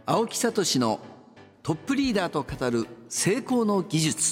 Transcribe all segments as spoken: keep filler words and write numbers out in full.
青木聡のトップリーダーと語る成功の技術。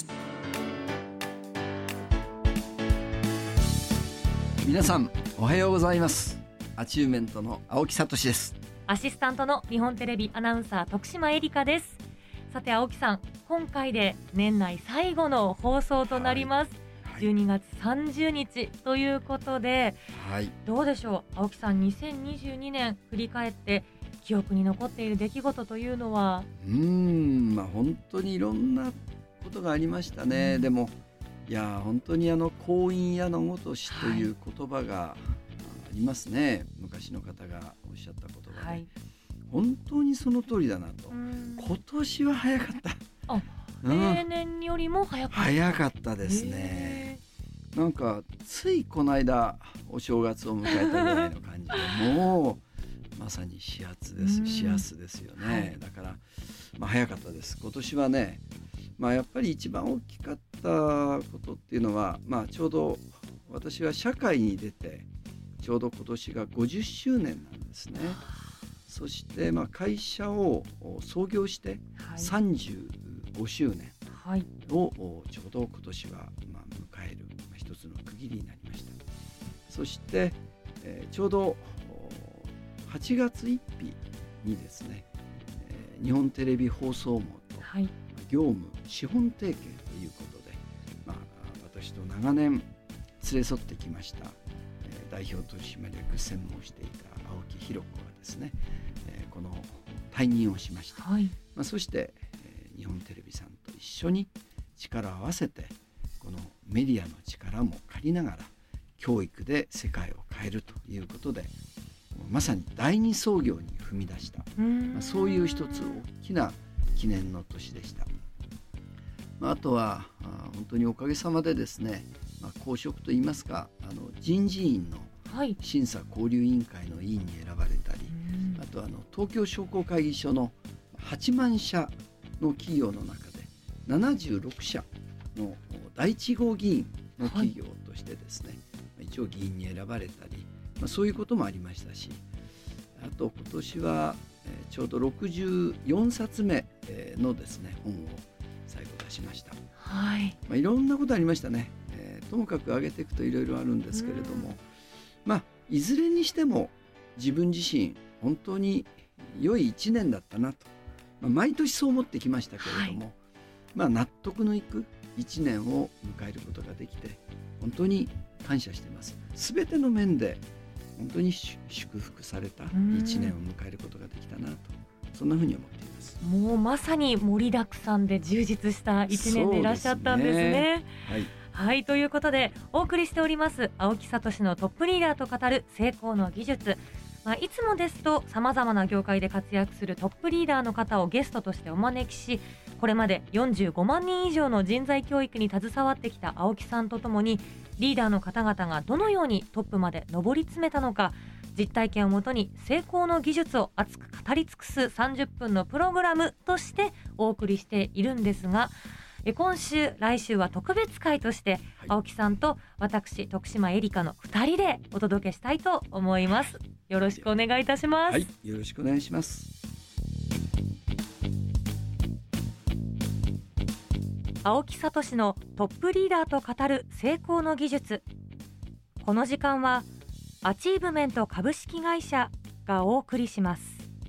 皆さんおはようございます。アチューメントの青木聡です。 アシスタントの日本テレビアナウンサー徳島えりかです。さて青木さん、今回で年内最後の放送となります、はいはい、じゅうにがつさんじゅうにちということで、はい、どうでしょう青木さん、にせんにじゅうにねん振り返って記憶に残っている出来事というのは？ うーん、まあ、本当にいろんなことがありましたね、うん、でもいや本当にあの光陰矢のごとしという言葉がありますね、はい、昔の方がおっしゃった言葉で、はい、本当にその通りだなと。今年は早かった。 あ、うん、例年よりも早かった。 早かったですね。なんかついこの間お正月を迎えたぐらいの感じでもうまさに始発です、始発ですよね、はい、だから、まあ、早かったです。今年はね、まあ、やっぱり一番大きかったことっていうのは、まあ、ちょうど私は社会に出てちょうど今年がごじゅっしゅうねんなんですね。そして、まあ、会社を創業してさんじゅうごしゅうねんをちょうど今年はまあ迎える一つの区切りになりました。そして、えー、ちょうどはちがつついたちにですね、えー、日本テレビ放送網と業務資本提携ということで、まあ、私と長年連れ添ってきました、えー、代表取締役専務をしていた青木弘子がですね、えー、この退任をしました、はい、まあ、そして、えー、日本テレビさんと一緒に力を合わせてこのメディアの力も借りながら教育で世界を変えるということで、まさに第二創業に踏み出した、まあ、そういう一つ大きな記念の年でした。まあ、あとはあ本当におかげさまでですね、まあ、公職といいますかあの人事院の審査交流委員会の委員に選ばれたり、はい、あとあの東京商工会議所のはちまんしゃの企業の中でななじゅうろくしゃの第一号議員の企業としてですね、はい、一応議員に選ばれたり、まあ、そういうこともありましたし、あと今年は、えー、ちょうどろくじゅうよんさつめ、えー、のですね本を最後出しました。はい、まあ、いろんなことありましたね、えー、ともかく上げていくといろいろあるんですけれども、まあいずれにしても自分自身本当に良いいちねんだったなと、まあ、毎年そう思ってきましたけれども、はい、まあ、納得のいくいちねんを迎えることができて本当に感謝しています。すべての面で本当に祝福されたいちねんを迎えることができたなと、そんなふうに思っています。 もうまさに盛りだくさんで充実したいちねんでいらっしゃったんですね。はい、はい、ということでお送りしております青木聡のトップリーダーと語る成功の技術、まあ、いつもですと様々な業界で活躍するトップリーダーの方をゲストとしてお招きし、これまでよんじゅうごまんにん以上の人材教育に携わってきた青木さんとともに、リーダーの方々がどのようにトップまで上り詰めたのか、実体験をもとに成功の技術を熱く語り尽くすさんじゅっぷんのプログラムとしてお送りしているんですが、今週来週は特別会として、はい、青木さんと私徳島えりかのふたりでお届けしたいと思います。よろしくお願いいたします。 はい、よろしくお願いします。 青木聡のトップリーダーと語る成功の技術。この時間はアチーブメント株式会社がお送りします。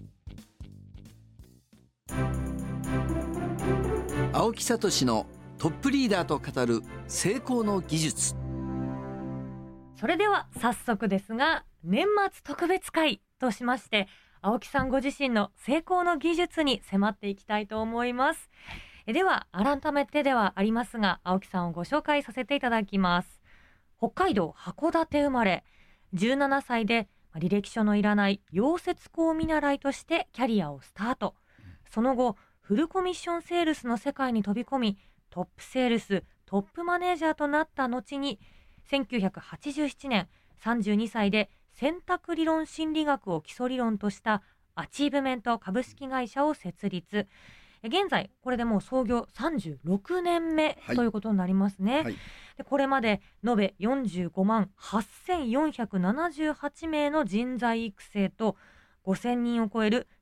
青木聡のトップリーダーと語る成功の技術。 それでは早速ですが、年末特別会としまして青木さんご自身の成功の技術に迫っていきたいと思います。では改めてではありますが、青木さんをご紹介させていただきます。北海道函館生まれ、じゅうななさいで履歴書のいらない溶接工見習いとしてキャリアをスタート。その後フルコミッションセールスの世界に飛び込み、トップセールストップマネージャーとなった後にせんきゅうひゃくはちじゅうななねんさんじゅうにさいで選択理論心理学を基礎理論としたアチーブメント株式会社を設立。現在これでもう創業さんじゅうろくねんめ、はい、ということになりますね、はい、でこれまで延べよんじゅうごまんはっせんよんひゃくななじゅうはちめいの人材育成とごせんにんを超える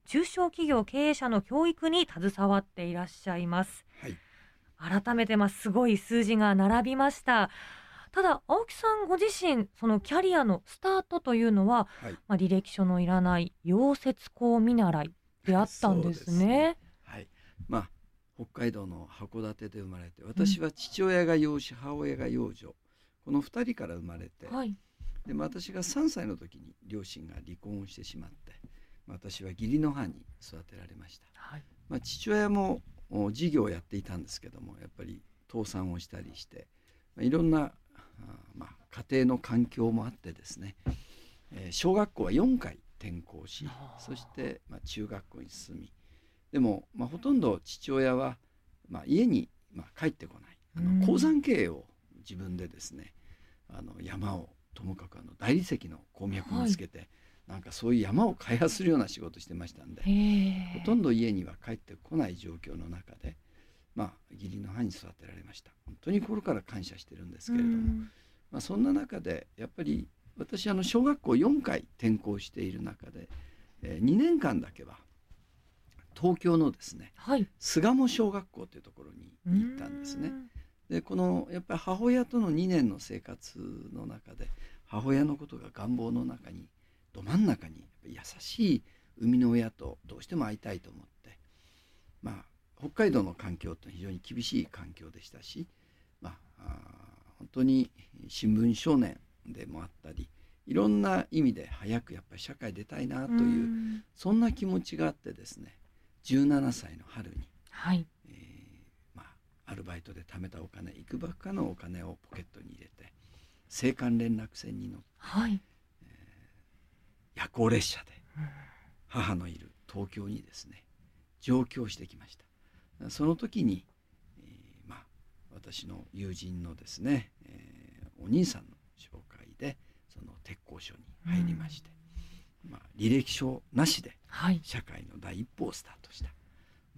中小企業経営者の教育に携わっていらっしゃいます。 はい、 改めて、まあ、すごい数字が並びました。ただ青木さんご自身、そのキャリアのスタートというのは、 はい、 まあ、履歴書のいらない溶接工見習いであったんですね。 そうですね。はい、まあ北海道の函館で生まれて、私は父親が養子、母親が養女、このふたりから生まれて、 はい、 で私がさんさいの時に両親が離婚をしてしまって、私は義理の母に育てられました。 はい、 まあ、父親も事業をやっていたんですけども、やっぱり倒産をしたりして、まあ、いろんなあ、まあ、家庭の環境もあってですね、えー、小学校はよんかい転校し、そして、まあ、中学校に進み、でも、まあ、ほとんど父親は、まあ、家に、まあ、帰ってこない、あの鉱山経営を自分でですね、あの山をともかくあの大理石の鉱脈を見つけて、はい、なんかそういう山を開発するような仕事をしてましたんで、ほとんど家には帰ってこない状況の中で、まあ、義理の母に育てられました。本当に心から感謝してるんですけれども、まあ、そんな中でやっぱり私あの小学校よんかい転校している中で、えー、にねんかんだけは東京のですね、はい、巣鴨小学校というところに行ったんですね。でこのやっぱり母親とのにねんの生活の中で、母親のことが願望の中にど真ん中に優しい生みの親とどうしても会いたいと思って、まあ、北海道の環境って非常に厳しい環境でしたし、まあ、あ本当に新聞少年でもあったり、いろんな意味で早くやっぱり社会出たいなという、うそんな気持ちがあってですね、じゅうななさいの春に、はい、えーまあ、アルバイトで貯めたお金、いくばくかのお金をポケットに入れて青函連絡船に乗って、はい、えー、夜行列車で母のいる東京にですね上京してきました。その時に、えーまあ、私の友人のですね、えー、お兄さんの紹介でその鉄工所に入りまして、まあ、履歴書なしで社会の第一歩をスタートした、はい、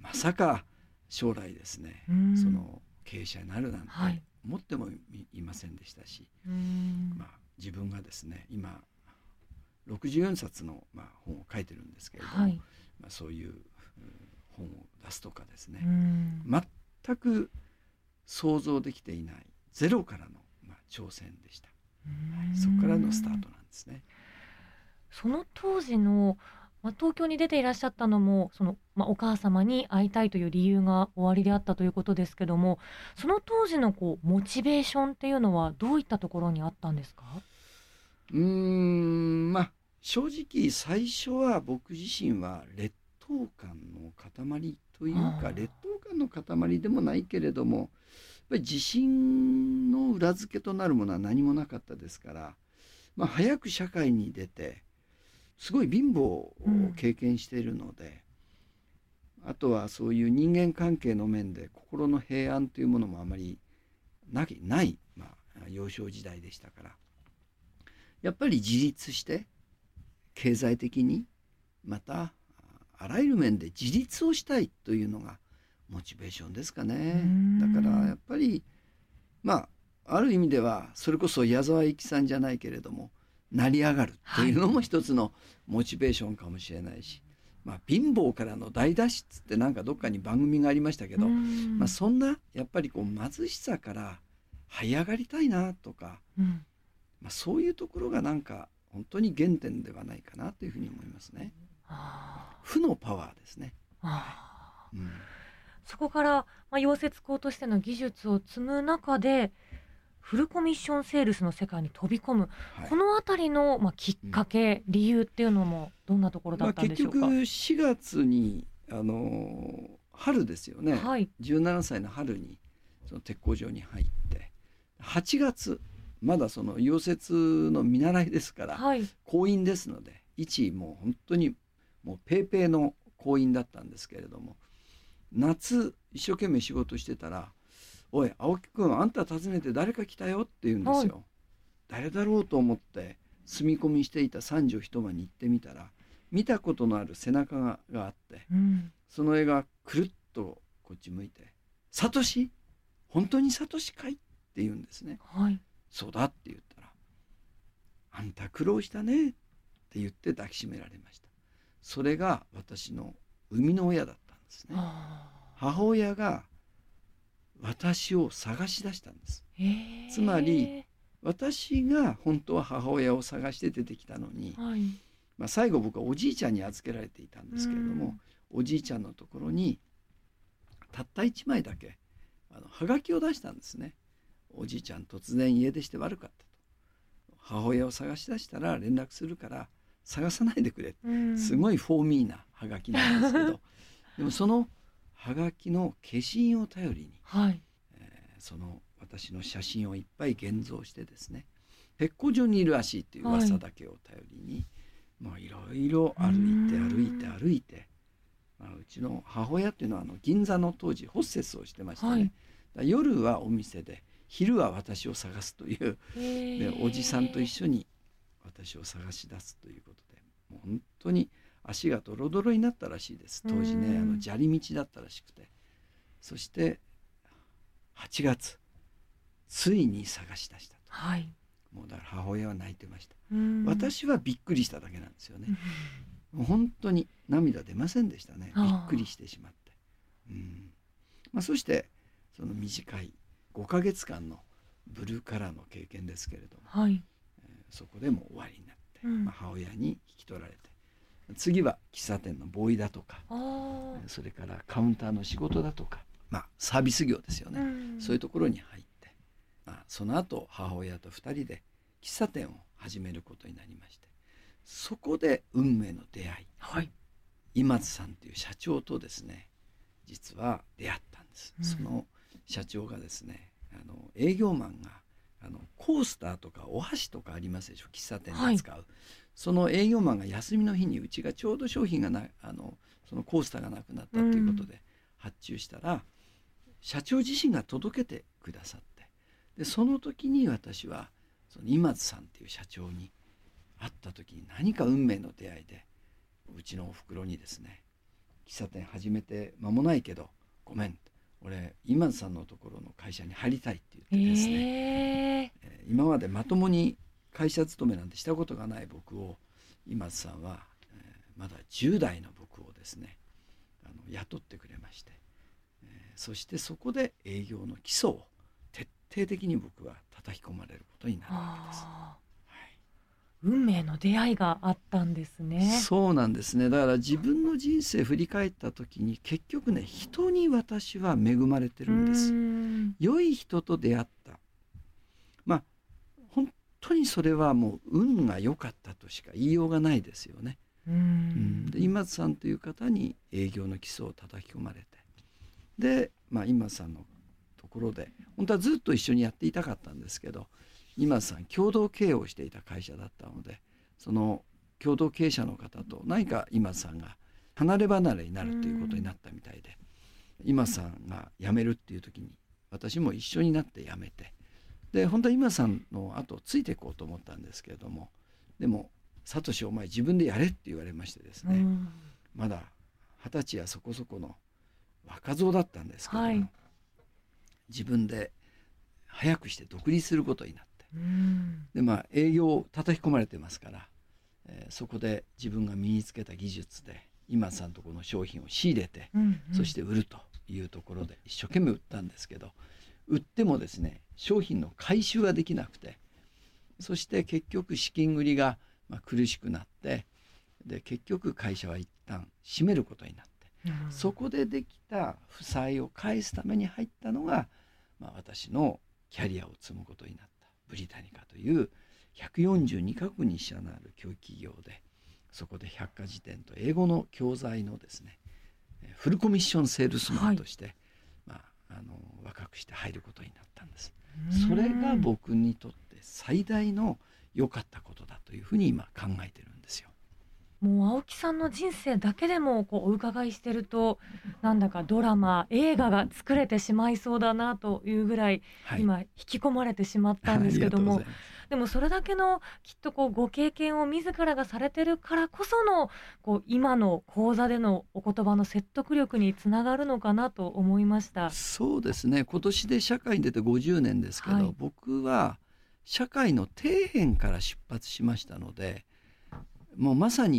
まさか将来ですねその経営者になるなんて思ってもいませんでしたし、まあ、自分がですね今ろくじゅうよんさつの、まあ、本を書いてるんですけれども、はい、まあ、そういう本を出すとかですね、全く想像できていないゼロからの、まあ、挑戦でした。はい、そこからのスタートなんですね。 その当時の、まあ、東京に出ていらっしゃったのもその、まあ、お母様に会いたいという理由がおありであったということですけども、その当時のこうモチベーションっていうのはどういったところにあったんですか？ うーんまあ正直最初は僕自身は劣等感の塊というか、劣等感の塊でもないけれども、やっぱり自信の裏付けとなるものは何もなかったですから、まあ、早く社会に出てすごい貧乏を経験しているので、うん、あとはそういう人間関係の面で心の平安というものもあまりなきない、まあ、幼少時代でしたから、やっぱり自立して経済的にまたあらゆる面で自立をしたいというのがモチベーションですかね。だからやっぱりまあある意味ではそれこそ矢沢永吉さんじゃないけれども成り上がるというのも一つのモチベーションかもしれないし、はい、まあ、貧乏からの大脱出ってなんかどっかに番組がありましたけど、まあ、そんなやっぱりこう貧しさから這い上がりたいなとか、うん、まあ、そういうところがなんか本当に原点ではないかなというふうに思いますね。負のパワーですね。 あ、うん、そこから、まあ、溶接工としての技術を積む中でフルコミッションセールスの世界に飛び込む、はい、このあたりの、まあ、きっかけ、うん、理由っていうのもどんなところだったんでしょうか？ まあ、結局しがつにあの春ですよね、はい、じゅうななさいの春にその鉄工場に入ってはちがつまだその溶接の見習いですから、はい、工員ですので一もう本当にもうペーペーの工員だったんですけれども、夏一生懸命仕事してたら「おい青木くん、あんた訪ねて誰か来たよ」って言うんですよ、はい、誰だろうと思って住み込みしていた三畳一間に行ってみたら、見たことのある背中があって、うん、その絵がくるっとこっち向いて「サトシ、本当にサトシかい?」って言うんですね、はい、そうだって言ったら「あんた苦労したね」って言って抱きしめられました。 それが私の生みの親だったんですね。母親が私を探し出したんです。つまり私が本当は母親を探して出てきたのに、はい、まあ、最後僕はおじいちゃんに預けられていたんですけれども、おじいちゃんのところにたったいちまいだけあのはがきを出したんですね。おじいちゃん突然家出して悪かったと、母親を探し出したら連絡するから探さないでくれ、すごいフォーミーなはがきなんですけどでもそのはがきの消印を頼りに、はい、えー、その私の写真をいっぱい現像してですね、鉄工所にいるらしいっていう噂だけを頼りに、はい、まあいろいろ歩いて歩いて歩いて、まあ、うちの母親っていうのはあの銀座の当時ホステスをしてましたね、はい、だ夜はお店で昼は私を探すというでおじさんと一緒に私を探し出すということで、もう本当に足がドロドロになったらしいです。当時ね、あの砂利道だったらしくて、そしてはちがつついに探し出したと、はい、もうだから母親は泣いてました。私はびっくりしただけなんですよね。もう本当に涙出ませんでしたね。びっくりしてしまって、うん、まあ、そしてその短いごかげつかんのブルーカラーの経験ですけれども、はい、えー、そこでも終わりになって、うん、まあ、母親に引き取られて、次は喫茶店のボーイだとか、それからカウンターの仕事だとか、まあ、サービス業ですよね、うん、そういうところに入って、まあ、その後母親とふたりで喫茶店を始めることになりまして、そこで運命の出会い、はい、今津さんという社長とですね実は出会ったんです、うん、その社長がですね、あの営業マンがあのコースターとかお箸とかありますでしょ、喫茶店で使う、はい、その営業マンが休みの日にうちがちょうど商品がなあのそのコースターがなくなったということで発注したら、うん、社長自身が届けてくださって、でその時に私はその今津さんっていう社長に会った時に何か運命の出会いで、うちのおふくろにですね、喫茶店始めて間もないけどごめん、俺今津さんのところの会社に入りたいって言ってですね、えー、今までまともに会社勤めなんてしたことがない僕を今津さんは、えー、まだじゅう代の僕をですねあの雇ってくれまして、えー、そしてそこで営業の基礎を徹底的に僕は叩き込まれることになるわけです。 運命の出会いがあったんですね。 そうなんですね。だから自分の人生振り返った時に結局ね、人に私は恵まれてるんです。良い人と出会った。まあ本当にそれはもう運が良かったとしか言いようがないですよね。うんうんで今津さんという方に営業の基礎を叩き込まれて、で、まあ、今津さんのところで本当はずっと一緒にやっていたかったんですけど、今津さん共同経営をしていた会社だったので、その共同経営者の方と何か今津さんが離れ離れになるということになったみたいで、今津さんが辞めるっていう時に私も一緒になって辞めて、で本当は今津さんの後ついていこうと思ったんですけれども、でもサトシお前自分でやれって言われましてですね、まだ二十歳やそこそこの若造だったんですけども、はい、自分で早くして独立することになって、でまあ営業を叩き込まれてますから、えー、そこで自分が身につけた技術で今さんとこの商品を仕入れて、うんうん、そして売るというところで一生懸命売ったんですけど、売ってもですね商品の回収ができなくて、そして結局資金繰りがまあ苦しくなって、で結局会社は一旦閉めることになって、うん、そこでできた負債を返すために入ったのが、まあ、私のキャリアを積むことになったブリタニカというひゃくよんじゅうにカ国に支社のある教育企業で、そこで百科事典と英語の教材のですねフルコミッションセールスマンとして、はい、まあ、あの若くして入ることになったんです。それが僕にとって最大の良かったことだというふうに今考えてるんですよ。 もう青木さんの人生だけでもこうお伺いしてると、なんだかドラマ映画が作れてしまいそうだなというぐらい、はい、今引き込まれてしまったんですけども、でもそれだけのきっとこうご経験を自らがされてるからこそのこう今の講座でのお言葉の説得力につながるのかなと思いました。 そうですね、今年で社会に出てごじゅうねんですけど、はい、僕は社会の底辺から出発しましたので、もうまさに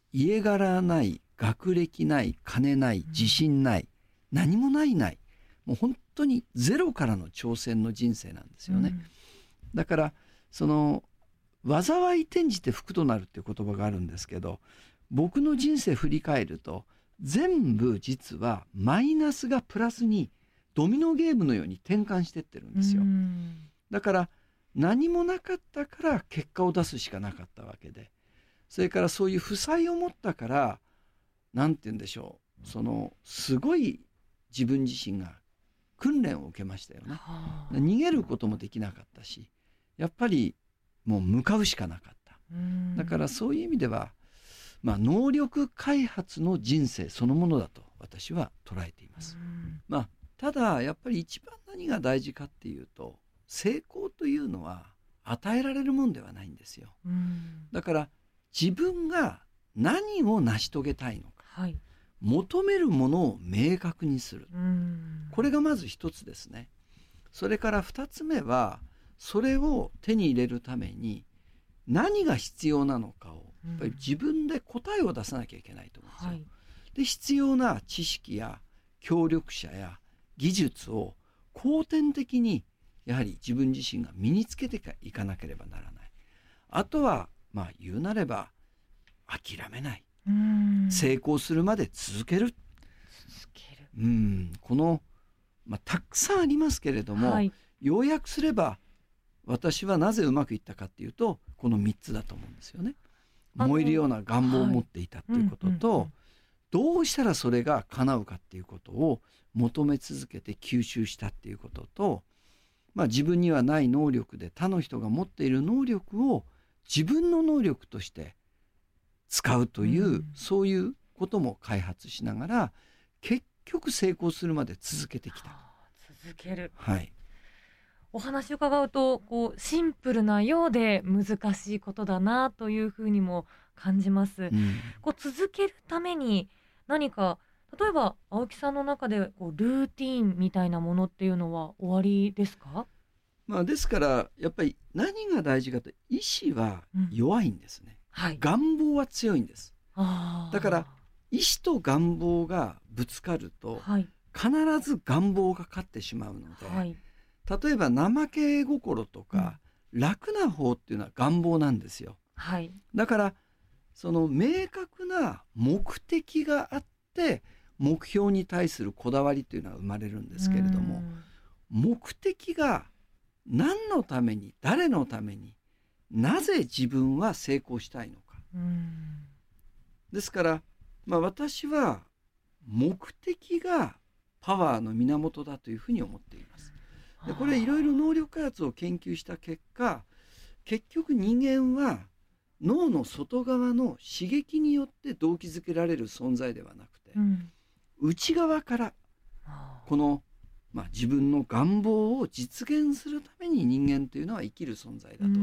家柄ない、学歴ない、金ない、自信ない、うん、何もないない、もう本当にゼロからの挑戦の人生なんですよね、うん、だからその災い転じて福となるっていう言葉があるんですけど、僕の人生振り返ると全部実はマイナスがプラスにドミノゲームのように転換してってるんですよ。だから何もなかったから結果を出すしかなかったわけで、それからそういう負債を持ったからなんて言うんでしょう、そのすごい自分自身が訓練を受けましたよね。逃げることもできなかったし、やっぱりもう向かうしかなかった。だからそういう意味では、まあ、能力開発の人生そのものだと私は捉えています。まあ、ただやっぱり一番何が大事かっていうと、成功というのは与えられるもんではないんですよ。だから自分が何を成し遂げたいのか、はい、求めるものを明確にする、これがまず一つですね。それから二つ目は、それを手に入れるために何が必要なのかをやっぱり自分で答えを出さなきゃいけないと思うんですよ、はい、で必要な知識や協力者や技術を後天的にやはり自分自身が身につけていかなければならない。あとはまあ言うなれば諦めない、うん、成功するまで続ける、続ける、うん、この、まあ、たくさんありますけれども、はい、要約すれば私はなぜうまくいったかっていうとこのみっつだと思うんですよね。燃えるような願望を持っていたっていうことと、はい、うんうんうん、どうしたらそれが叶うかっていうことを求め続けて吸収したっていうことと、まあ、自分にはない能力で他の人が持っている能力を自分の能力として使うという、うん、そういうことも開発しながら結局成功するまで続けてきた。 続ける、 はい、 お話を伺うとこうシンプルなようで難しいことだなというふうにも感じます、うん、こう続けるために何か例えば青木さんの中でこうルーティーンみたいなものっていうのはおありですか？ まあ、ですからやっぱり何が大事かと、意志は弱いんですね、うん、はい、願望は強いんです。あ、だから意志と願望がぶつかると、はい、必ず願望が勝ってしまうので、はい、例えば怠け心とか、うん、楽な方っていうのは願望なんですよ、はい、だからその明確な目的があって目標に対するこだわりというのは生まれるんですけれども、目的が何のために、誰のために、なぜ自分は成功したいのか、ですから、まあ、私は目的がパワーの源だというふうに思っています。でこれいろいろ能力開発を研究した結果、結局人間は脳の外側の刺激によって動機づけられる存在ではなくて、うん、内側からこの、まあ、自分の願望を実現するために人間というのは生きる存在だと、うん、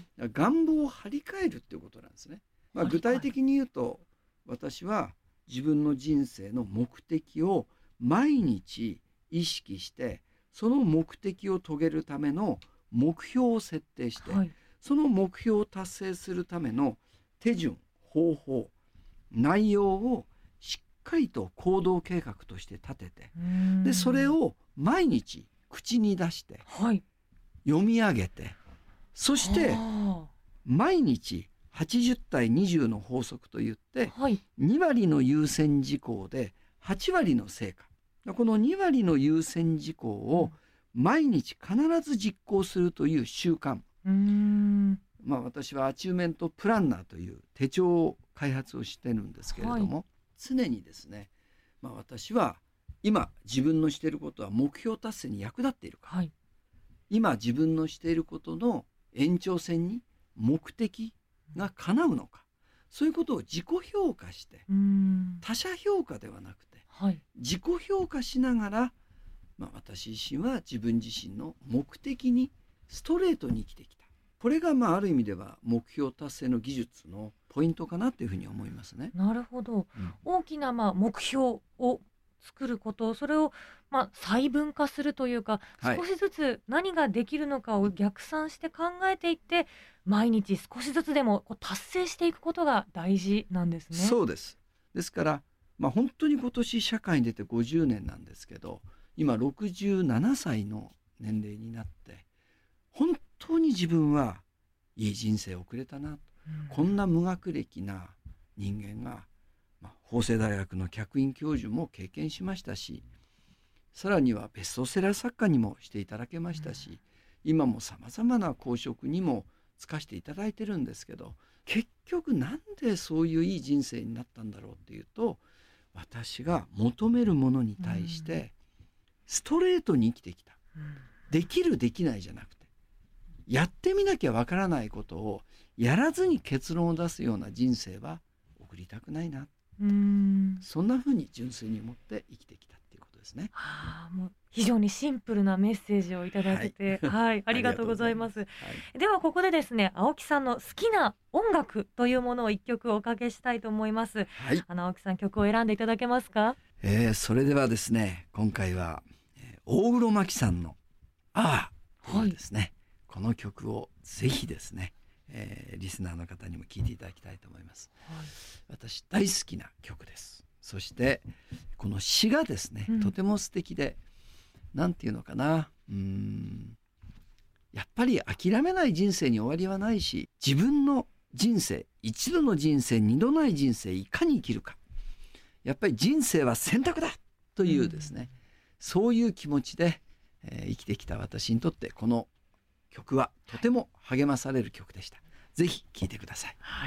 願望を張り替えるっていうことなんですね、まあ、具体的に言うと私は自分の人生の目的を毎日意識してその目的を遂げるための目標を設定して、はい、その目標を達成するための手順、方法、内容をしっかりと行動計画として立てて、でそれを毎日口に出して、はい、読み上げて、そして毎日はちじゅう対にじゅうの法則といって、はい、に割の優先事項ではち割の成果、このに割の優先事項を毎日必ず実行するという習慣、うーん、まあ、私はアチューメントプランナーという手帳を開発をしてるんですけれども、はい、常にですね、まあ、私は今自分のしていることは目標達成に役立っているか、はい、今自分のしていることの延長線に目的が叶うのか、そういうことを自己評価して、うーん、他者評価ではなくて、はい、自己評価しながら、まあ、私自身は自分自身の目的にストレートに生きてきた。これがまあある意味では目標達成の技術のポイントかなというふうに思いますね。 なるほど、うん、大きなまあ目標を作ること、それをまあ細分化するというか、 はい少しずつ何ができるのかを逆算して考えていって、毎日少しずつでもこう達成していくことが大事なんですね。 そうです。ですから、まあ、本当に今年社会に出てごじゅうねんなんですけど、今ろくじゅうななさいの年齢になって本当に自分はいい人生を送れたな、うん、こんな無学歴な人間が、まあ、法政大学の客員教授も経験しましたし、さらにはベストセラー作家にもしていただけましたし、うん、今もさまざまな公職にも就かしていただいてるんですけど、結局なんでそういういい人生になったんだろうっていうと、私が求めるものに対してストレートに生きてきた、うん、できるできないじゃなくて、やってみなきゃわからないことをやらずに結論を出すような人生は送りたくないな、うん、そんなふうに純粋に思って生きてきたっていうことですね。 はあ、もう非常にシンプルなメッセージをいただけて、はい、はい、ありがとうございます。はい、ではここでですね、青木さんの好きな音楽というものを一曲おかけしたいと思います。はい、あの青木さん、曲を選んでいただけますか？ えー、それではですね、今回は、えー、大黒摩季さんのああというですね、はい、この曲をぜひですね、えー、リスナーの方にも聴いていただきたいと思います。はい、私大好きな曲です。そしてこの詩がですね、うん、とても素敵で、なんていうのかな、うーんやっぱり諦めない人生に終わりはないし、自分の人生、一度の人生二度ない人生いかに生きるか、やっぱり人生は選択だというですね、うん、そういう気持ちで、えー、生きてきた私にとってこの曲はとても励まされる曲でした。ぜひ聴いてください。 はい。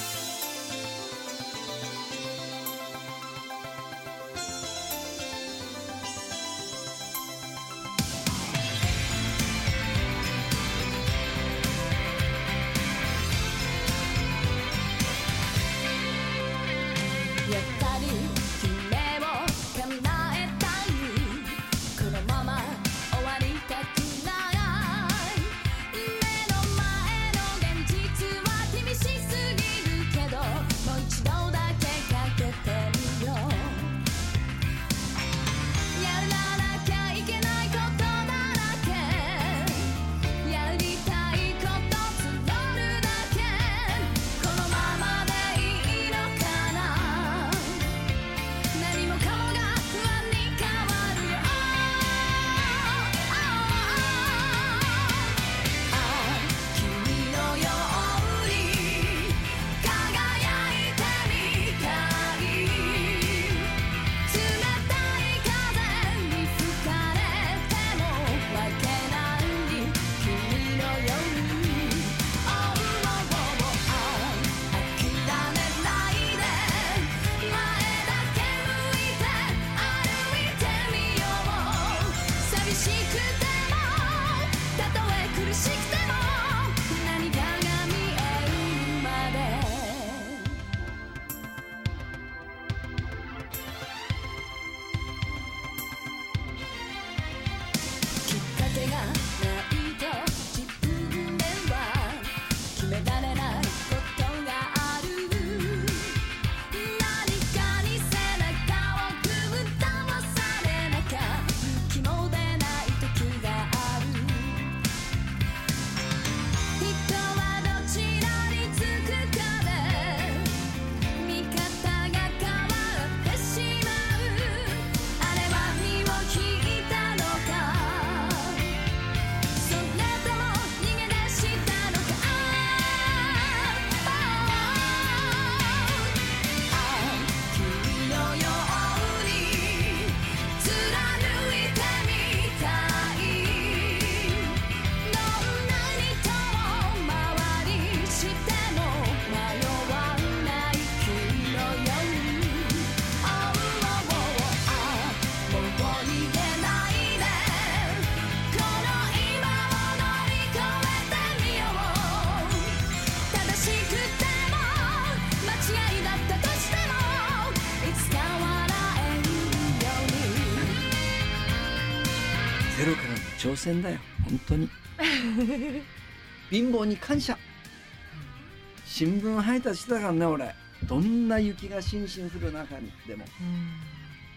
ゼロからの挑戦だよ本当に貧乏に感謝。新聞配達してたからね俺。どんな雪がしんしん降る中にでも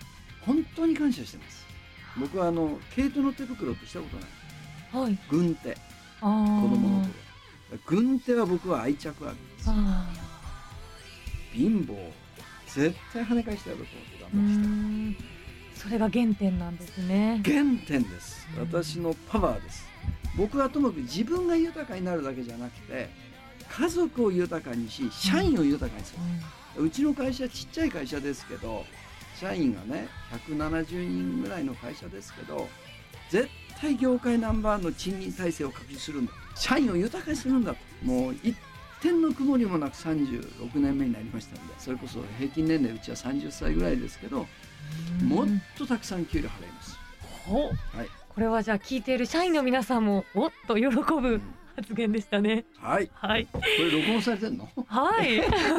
本当に感謝してます。僕はあの毛糸の手袋ってしたことない、 はい、 軍手、 あー子供の頃軍手は僕は愛着あるんですよ。 あ貧乏絶対跳ね返してやろうと思ってーう頑張ってきた。 ーんそれが原点なんですね。 原点です。私のパワーです。僕はともかく自分が豊かになるだけじゃなくて家族を豊かにし社員を豊かにする、うちの会社ちっちゃい会社ですけど社員がねひゃくななじゅうにんぐらいの会社ですけど絶対業界ナンバーワンの賃金体制を確立するんだ、社員を豊かにするんだと。もう一点の曇りもなくさんじゅうろくねんめになりましたので、それこそ平均年齢うちはさんじゅっさいぐらいですけどもっとたくさん給料払います。 ほ、 はい、 これはじゃあ聞いている社員の皆さんもおっと喜ぶ発言でしたね。 はい、 はい、 これ録音されてんのはい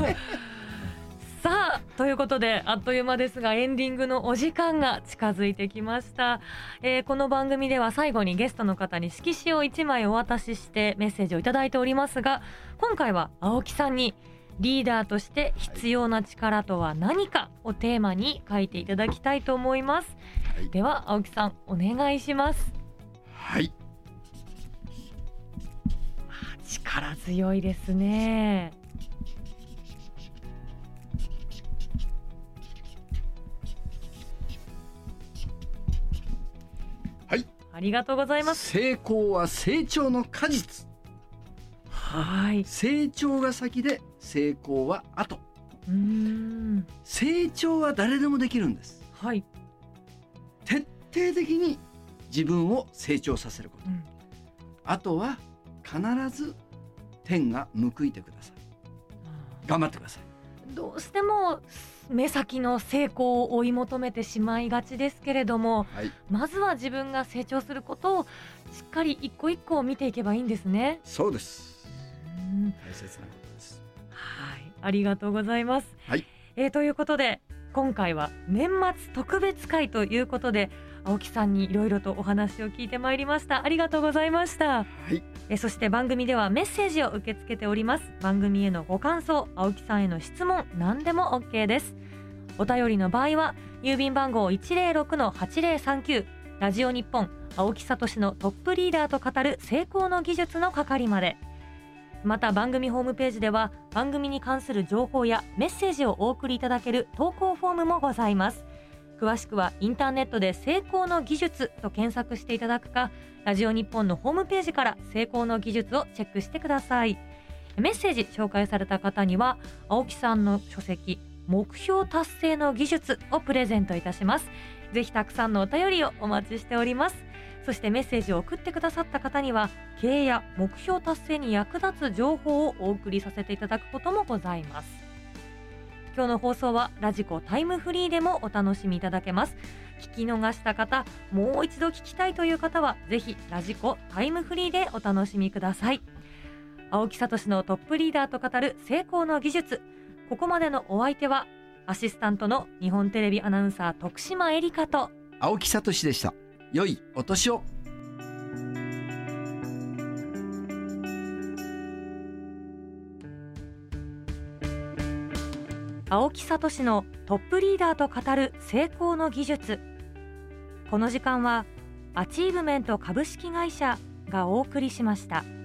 さあということであっという間ですがエンディングのお時間が近づいてきました、えー、この番組では最後にゲストの方に色紙をいちまいお渡ししてメッセージをいただいておりますが、今回は青木さんにリーダーとして必要な力とは何かをテーマに書いていただきたいと思います、はい、では青木さんお願いします。 はい、 力強いですね。 はい、 ありがとうございます。 成功は成長の果実。 はい、 成長が先で成功は後。 うーん、 成長は誰でもできるんです、 はい、 徹底的に自分を成長させること、うん、あとは必ず天が報いてください。頑張ってください。 どうしても目先の成功を追い求めてしまいがちですけれども、はい、まずは自分が成長することをしっかり一個一個見ていけばいいんですね。 そうです。 うん、 大切なことです。 はい、ありがとうございます、 はい、 えー、ということで今回は年末特別会ということで青木さんにいろいろとお話を聞いてまいりました。ありがとうございました、はい、えそして番組ではメッセージを受け付けております。番組へのご感想、青木さんへの質問、何でも OK です。お便りの場合は郵便番号 いちぜろろくのはちぜろさんきゅう ラジオ日本青木聡のトップリーダーと語る成功の技術の係まで。また番組ホームページでは番組に関する情報やメッセージをお送りいただける投稿フォームもございます。詳しくはインターネットで成功の技術と検索していただくか、ラジオ日本のホームページから成功の技術をチェックしてください。メッセージ紹介された方には青木さんの書籍目標達成の技術をプレゼントいたします。ぜひたくさんのお便りをお待ちしております。そしてメッセージを送ってくださった方には経営や目標達成に役立つ情報をお送りさせていただくこともございます。今日の放送はラジコタイムフリーでもお楽しみいただけます。聞き逃した方、もう一度聞きたいという方はぜひラジコタイムフリーでお楽しみください。青木聡のトップリーダーと語る成功の技術。ここまでのお相手はアシスタントの日本テレビアナウンサー徳島えりかと青木聡でした。良いお年を。 青木聡のトップリーダーと語る成功の技術。この時間はアチーブメント株式会社がお送りしました。